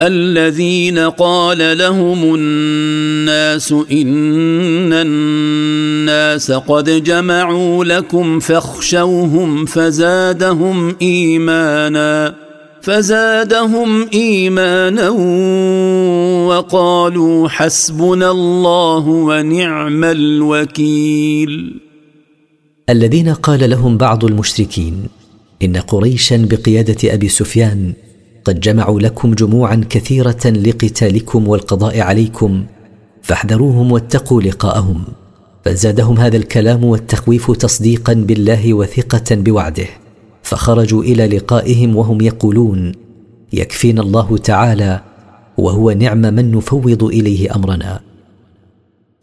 الذين قال لهم الناس إن الناس قد جمعوا لكم فاخشوهم فزادهم إيمانا وقالوا حسبنا الله ونعم الوكيل. الذين قال لهم بعض المشركين إن قريشا بقيادة أبي سفيان قد جمعوا لكم جموعا كثيرة لقتالكم والقضاء عليكم فاحذروهم واتقوا لقاءهم، فزادهم هذا الكلام والتخويف تصديقا بالله وثقة بوعده، فخرجوا إلى لقائهم وهم يقولون يكفينا الله تعالى وهو نعم من نفوض إليه أمرنا.